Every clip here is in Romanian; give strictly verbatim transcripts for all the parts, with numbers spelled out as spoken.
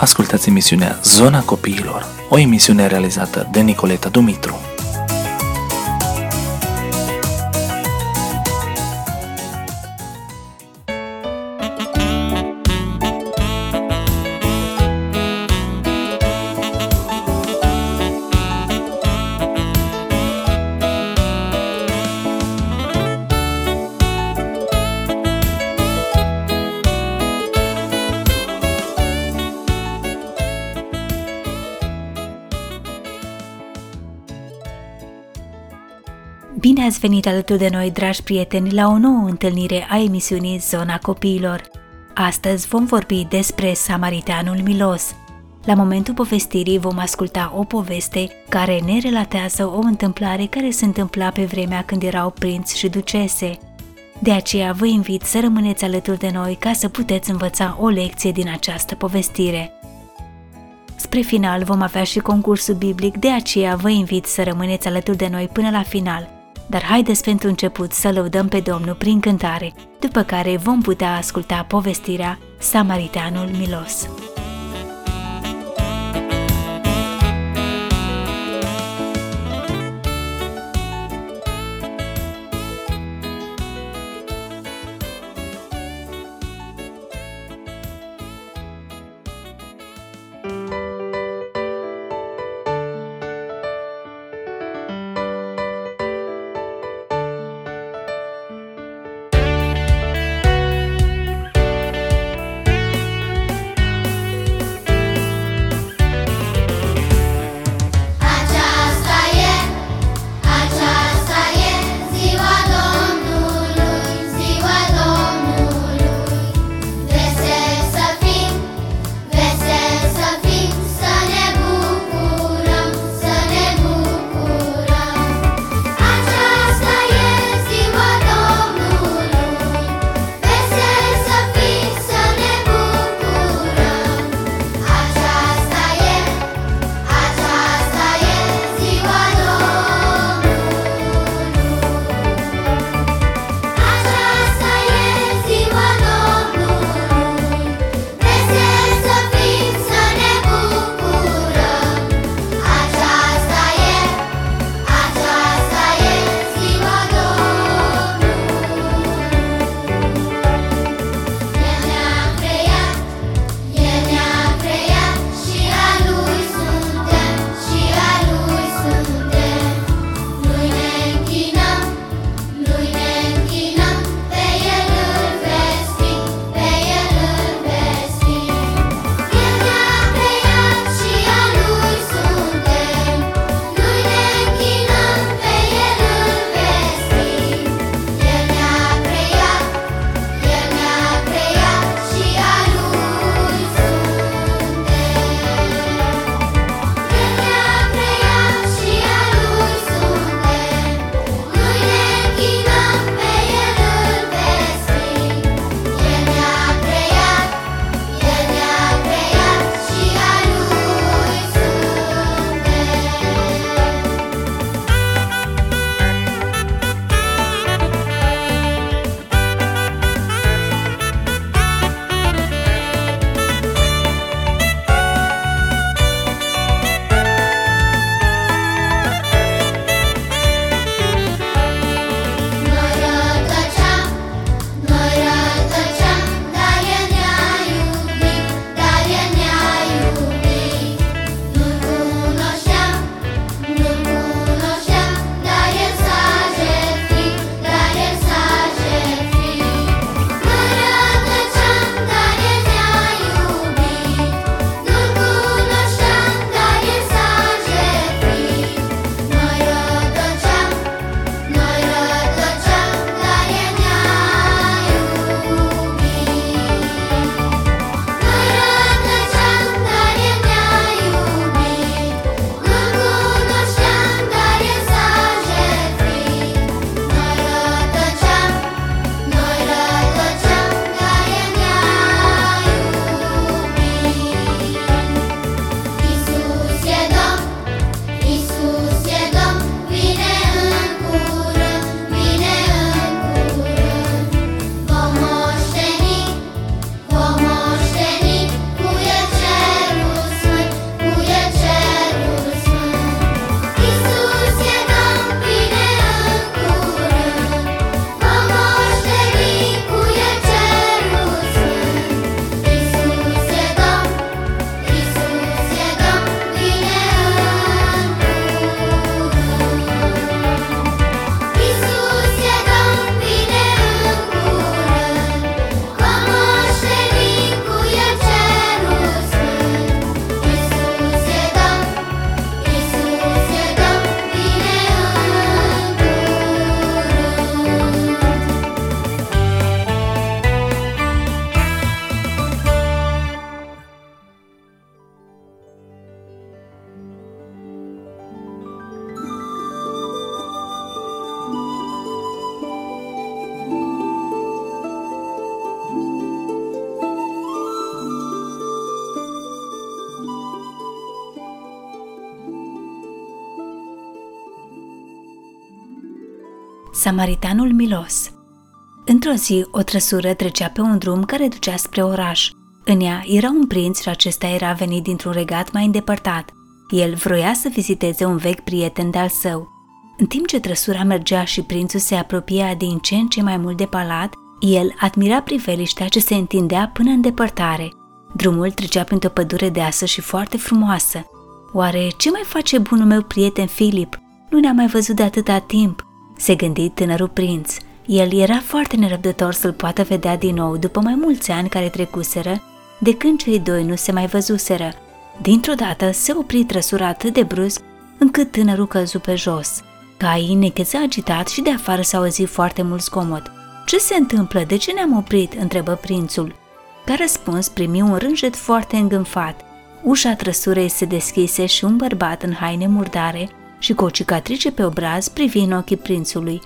ascultați emisiunea Zona Copiilor, o emisiune realizată de Nicoleta Dumitru. Bine ați venit alături de noi, dragi prieteni, la o nouă întâlnire a emisiunii Zona Copiilor. Astăzi vom vorbi despre Samaritanul milos. La momentul povestirii vom asculta o poveste care ne relatează o întâmplare care se întâmpla pe vremea când erau prinț și ducese. De aceea vă invit să rămâneți alături de noi ca să puteți învăța o lecție din această povestire. Spre final vom avea și concursul biblic, de aceea vă invit să rămâneți alături de noi până la final. Dar haideți pentru început să lăudăm pe Domnul prin cântare, după care vom putea asculta povestirea Samaritanul milos. Samaritanul milos. Într-o zi, o trăsură trecea pe un drum care ducea spre oraș. În ea era un prinț și acesta era venit dintr-un regat mai îndepărtat. El vroia să viziteze un vechi prieten de-al său. În timp ce trăsura mergea și prințul se apropia din ce în ce mai mult de palat, el admira priveliștea ce se întindea până în depărtare. Drumul trecea printr-o pădure deasă și foarte frumoasă. Oare ce mai face bunul meu prieten Filip? Nu ne-am mai văzut de atâta timp, se gândi tânărul prinț. El era foarte nerăbdător să-l poată vedea din nou după mai mulți ani care trecuseră, de când cei doi nu se mai văzuseră. Dintr-o dată se opri trăsura atât de brusc, încât tânărul căzu pe jos. Caii necheză agitat și de afară s-a auzit foarte mult zgomot. Ce se întâmplă? De ce ne-am oprit?" întrebă prințul. Ca răspuns primi un rânjet foarte îngânfat. Ușa trăsurei se deschise și un bărbat în haine murdare și cu o cicatrice pe obraz privi în ochii prințului.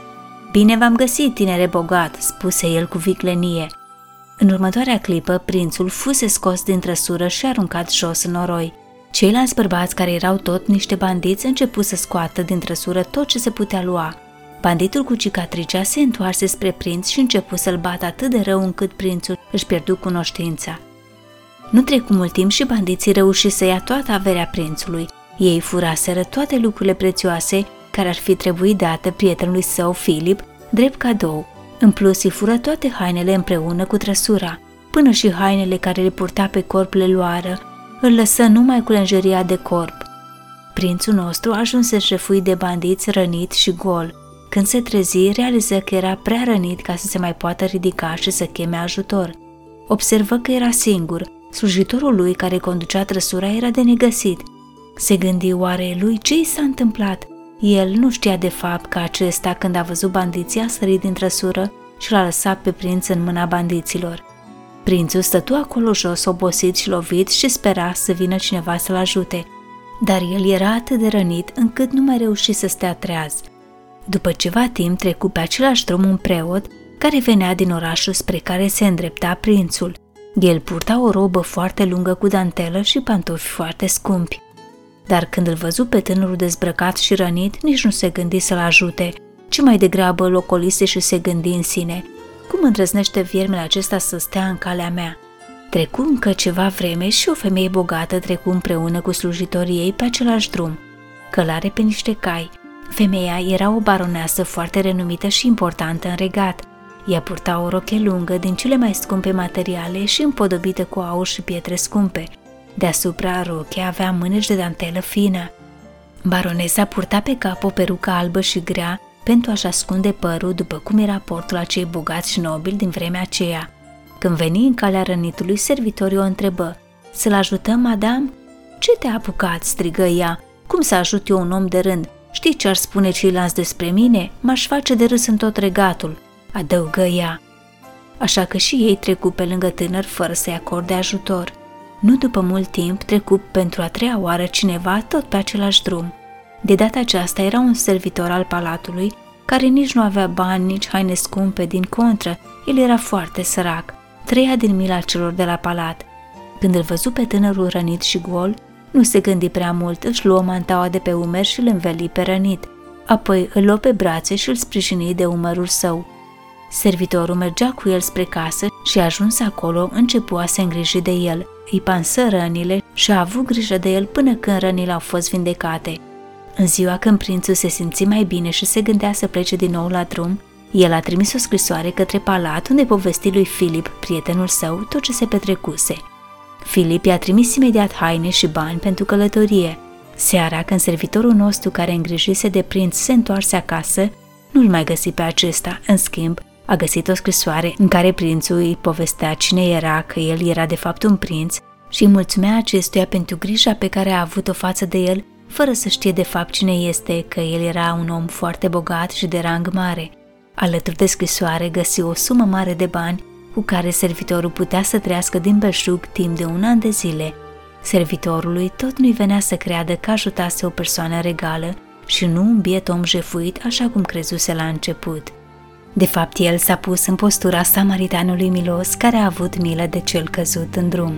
Bine v-am găsit, tinere bogat," spuse el cu viclenie. În următoarea clipă, prințul fuse scos din trăsură și aruncat jos în noroi. Ceilalți bărbați, care erau tot niște bandiți, începu să scoată din trăsură tot ce se putea lua. Banditul cu cicatricea se întoarse spre prinț și începu să-l bată atât de rău încât prințul își pierdu cunoștința. Nu trecu mult timp și bandiții reuși să ia toată averea prințului. Ei furaseră toate lucrurile prețioase care ar fi trebuit date prietenului său, Filip, drept cadou. În plus, îi fură toate hainele împreună cu trăsura, până și hainele care le purta pe corp le luară, îl lăsă numai cu lenjeria de corp. Prințul nostru ajunse jefuit de bandiți, rănit și gol. Când se trezi, realiză că era prea rănit ca să se mai poată ridica și să cheme ajutor. Observă că era singur. Slujitorul lui care conducea trăsura era de negăsit. Se gândi, oare lui ce i s-a întâmplat? El nu știa de fapt că acesta, când a văzut bandiții, a sărit din trăsură și l-a lăsat pe prinț în mâna bandiților. Prințul stătu acolo jos, obosit și lovit, și spera să vină cineva să-l ajute, dar el era atât de rănit încât nu mai reuși să stea treaz. După ceva timp trecu pe același drum un preot care venea din orașul spre care se îndrepta prințul. El purta o robă foarte lungă cu dantelă și pantofi foarte scumpi. Dar când îl văzu pe tânărul dezbrăcat și rănit, nici nu se gândi să-l ajute, ci mai degrabă locolise și se gândi în sine: cum îndrăznește viermele acesta să stea în calea mea? Trecu încă ceva vreme și o femeie bogată trecu împreună cu slujitorii ei pe același drum, călare pe niște cai. Femeia era o baroneasă foarte renumită și importantă în regat. Ea purta o roche lungă din cele mai scumpe materiale și împodobită cu aur și pietre scumpe. Deasupra rochei avea mâneci de dantelă fină. Baronesa purta pe cap o perucă albă și grea pentru a-și ascunde părul, după cum era portul acei bogați și nobili din vremea aceea. Când veni în calea rănitului, servitorii o întrebă: să-l ajutăm, madame? Ce te-a apucat?" strigă ea. Cum să ajut eu un om de rând? Știi ce ar spune ceilalți despre mine? M-aș face de râs în tot regatul," adăugă ea. Așa că și ei trecu pe lângă tânăr fără să-i acorde ajutor. Nu după mult timp trecu pentru a treia oară cineva tot pe același drum. De data aceasta era un servitor al palatului, care nici nu avea bani, nici haine scumpe, din contră, el era foarte sărac, trăia din mila celor de la palat. Când îl văzu pe tânărul rănit și gol, nu se gândi prea mult, își luă mantaua de pe umeri și îl înveli pe rănit. Apoi îl luă pe brațe și îl sprijini de umărul său. Servitorul mergea cu el spre casă și, ajuns acolo, începu a se îngriji de el, îi pansă rănile și a avut grijă de el până când rănile au fost vindecate. În ziua când prințul se simți mai bine și se gândea să plece din nou la drum, el a trimis o scrisoare către palat, unde povesti lui Filip, prietenul său, tot ce se petrecuse. Filip i-a trimis imediat haine și bani pentru călătorie. Seara, când servitorul nostru care îngrijise de prinț se întoarse acasă, nu-l mai găsi pe acesta. În schimb, a găsit o scrisoare în care prințul îi povestea cine era, că el era de fapt un prinț, și îi mulțumea acestuia pentru grija pe care a avut-o față de el, fără să știe de fapt cine este, că el era un om foarte bogat și de rang mare. Alături de scrisoare găsi o sumă mare de bani cu care servitorul putea să trăiască din belșug timp de un an de zile. Servitorului tot nu-i venea să creadă că ajutase o persoană regală și nu un biet om jefuit, așa cum crezuse la început. De fapt, el s-a pus în postura samaritanului milos care a avut milă de cel căzut în drum.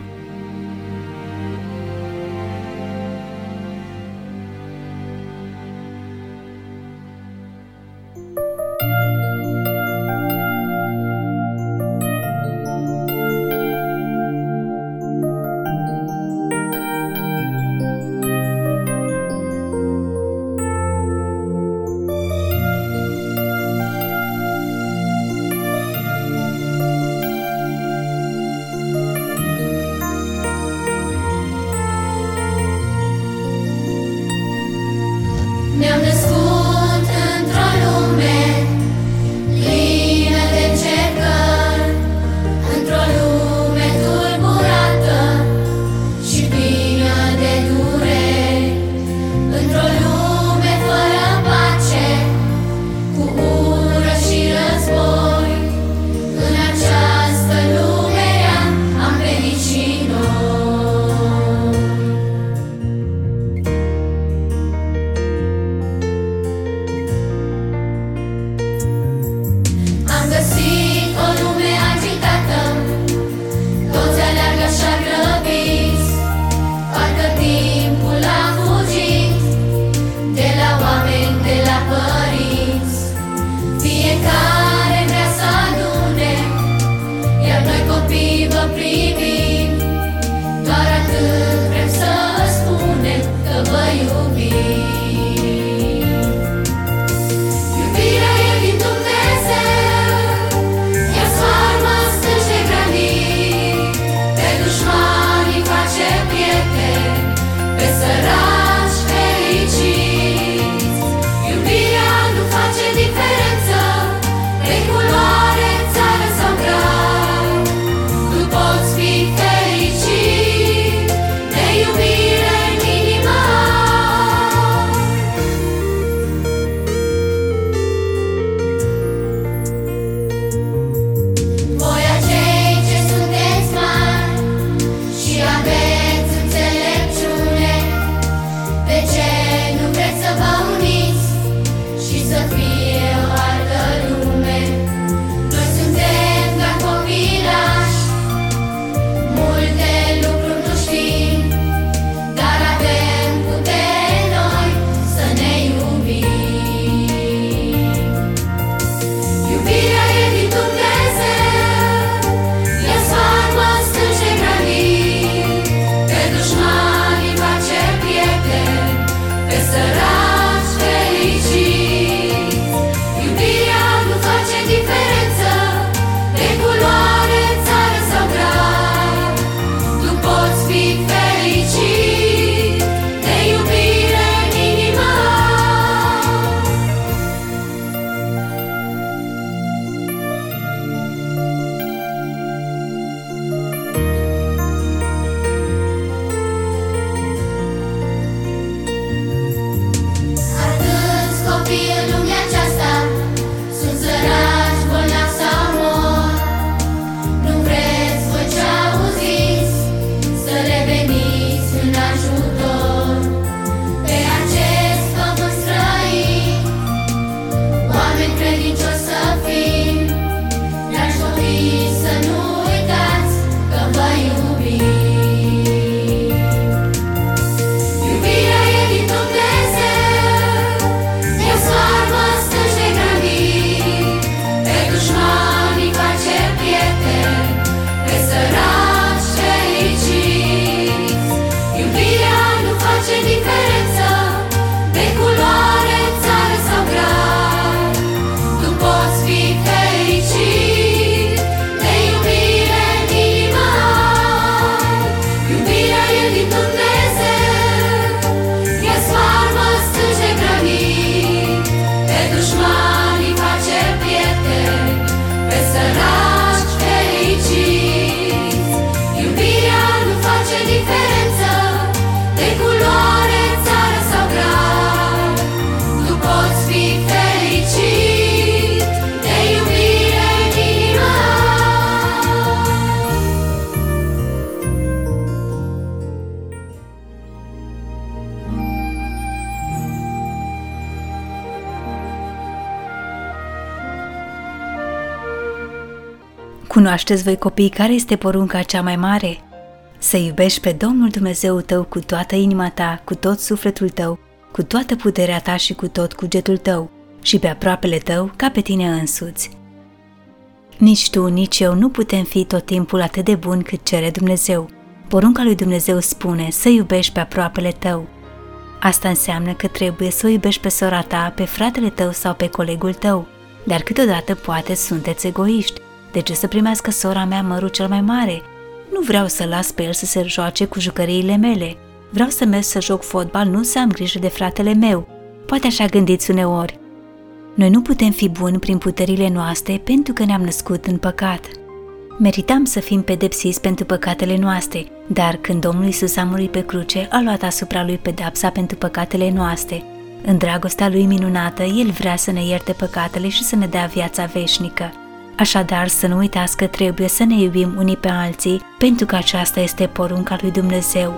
Cunoașteți voi, copii, care este porunca cea mai mare? Să iubești pe Domnul Dumnezeul tău cu toată inima ta, cu tot sufletul tău, cu toată puterea ta și cu tot cugetul tău, și pe aproapele tău ca pe tine însuți. Nici tu, nici eu nu putem fi tot timpul atât de buni cât cere Dumnezeu. Porunca lui Dumnezeu spune să iubești pe aproapele tău. Asta înseamnă că trebuie să o iubești pe sora ta, pe fratele tău sau pe colegul tău, dar câteodată poate sunteți egoiști. De ce să primească sora mea mărul cel mai mare? Nu vreau să las pe el să se joace cu jucăriile mele. Vreau să merg să joc fotbal, nu să am grijă de fratele meu. Poate așa gândiți uneori. Noi nu putem fi buni prin puterile noastre pentru că ne-am născut în păcat. Meritam să fim pedepsiți pentru păcatele noastre, dar când Domnul Iisus a murit pe cruce, a luat asupra lui pedepsa pentru păcatele noastre. În dragostea lui minunată, El vrea să ne ierte păcatele și să ne dea viața veșnică. Așadar, să nu uitați că trebuie să ne iubim unii pe alții, pentru că aceasta este porunca lui Dumnezeu.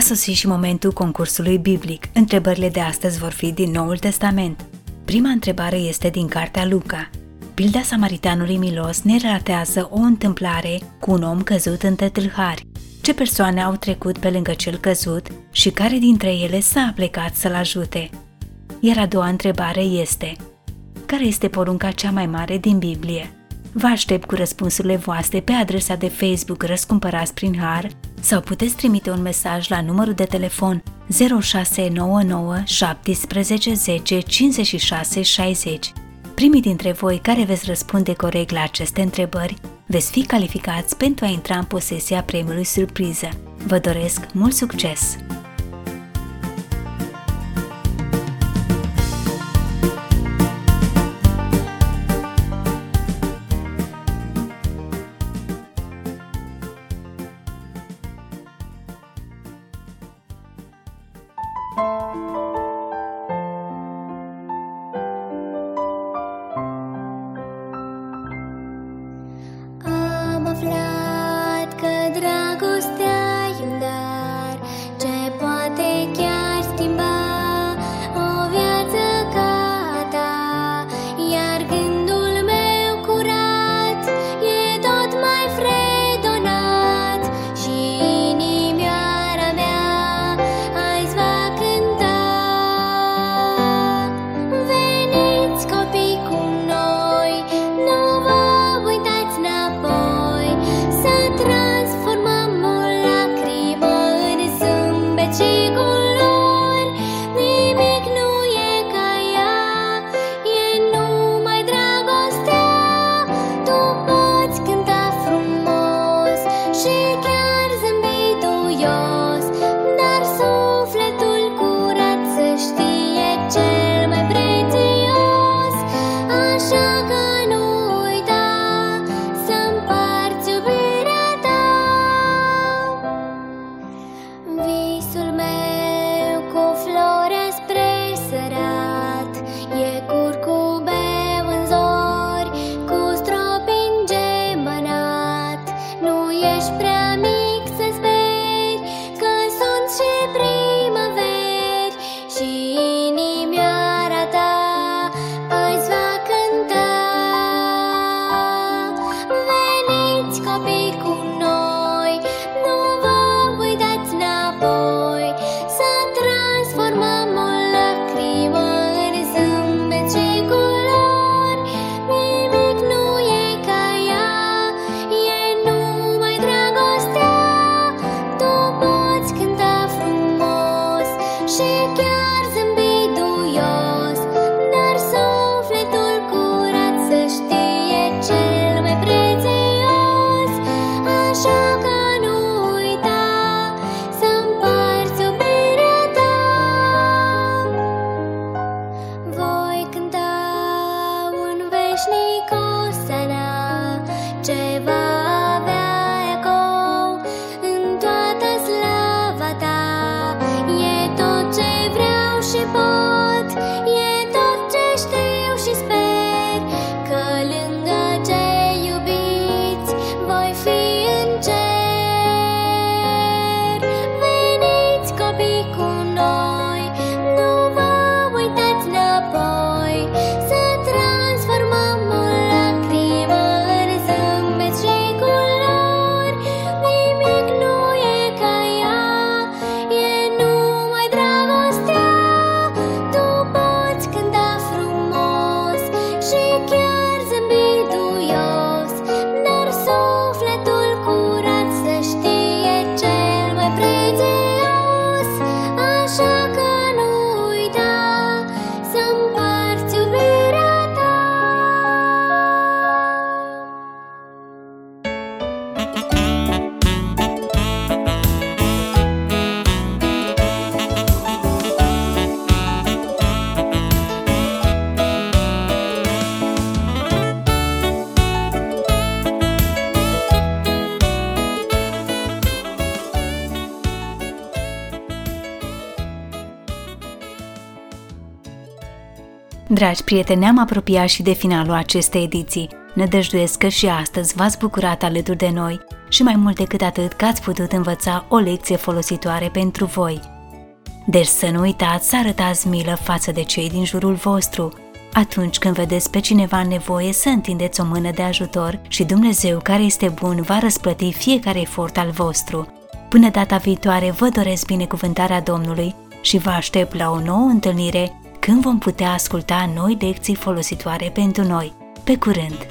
sosit și momentul concursului biblic. Întrebările de astăzi vor fi din Noul Testament. Prima întrebare este din cartea Luca. Pilda samaritanului milos ne relatează o întâmplare cu un om căzut între tâlhari. Ce persoane au trecut pe lângă cel căzut și care dintre ele s-a aplecat să-l ajute? Iar a doua întrebare este: care este porunca cea mai mare din Biblie? Vă aștept cu răspunsurile voastre pe adresa de Facebook Răscumpărați prin Har sau puteți trimite un mesaj la numărul de telefon zero șase nouă nouă șapte zece cincizeci și șase șaizeci. Primii dintre voi care veți răspunde corect la aceste întrebări veți fi calificați pentru a intra în posesia premiului surpriză. Vă doresc mult succes! Am aflat că dragostea e un dar ce poate chiar schimba o viață ca a ta, iar gândul meu curat e tot mai fredonat și inimioara mea azi va cânta. Veniți copii cu noi, nu vă uitați înapoi, să transformăm o lacrimă în zâmbet și culori. Nimic nu e ca ea, e numai dragostea. Tu poți cânta frumos și chiar zâmbi duios, dar sufletul curat să știe cel mai prețios. Așa că nu uita să împarți iubirea ta. Visul meu cu floarea spre sărat e curcubeu în zori, cu stropi îngemănat. Nu ești prea mic să speri că sunt și primăveri și inimioara ta azi va cânta. Veniți copii cu noi, nu vă uitați înapoi, să transformăm o lacrimă în zâmbet și culori. Nimic nu e ca ea, e numai dragostea. Tu poți cânta frumos și chiar zâmbi duios, dar sufletul curat să știe cel mai prețios. Așa că nu uita să împarți iubirea ta. Voi cânta un veșnic osana ce va avea ecou în toată slava ta. E tot ce vreau și pot, e tot ce știu și sper, că lângă cei iubiți voi fi în cer. Veniți copii cu noi, nu vă uitați înapoi, să transformăm o lacrimă în zâmbet și culori. Nimic nu e ca ea, e numai dragostea. Tu poți cânta frumos și chiar zâmbi duios, dar sufletul curat să știe cel mai prețios. Așa că nu uita să împarți iubirea ta. Dragi prieteni, ne-am apropiat și de finalul acestei ediții. Nădăjduiesc că și astăzi v-ați bucurat alături de noi și mai mult decât atât că ați putut învăța o lecție folositoare pentru voi. Deci să nu uitați să arătați milă față de cei din jurul vostru. Atunci când vedeți pe cineva în nevoie, să întindeți o mână de ajutor și Dumnezeu, care este bun, va răsplăti fiecare efort al vostru. Până data viitoare, vă doresc binecuvântarea Domnului și vă aștept la o nouă întâlnire când vom putea asculta noi lecții folositoare pentru noi. Pe curând!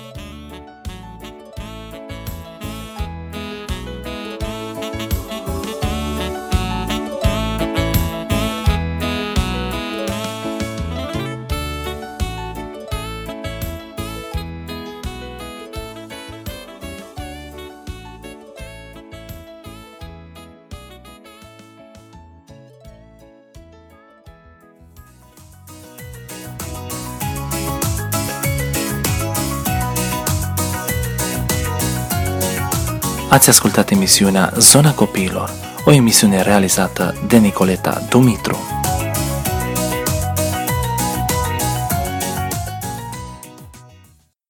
Ați ascultat emisiunea Zona Copiilor, o emisiune realizată de Nicoleta Dumitru.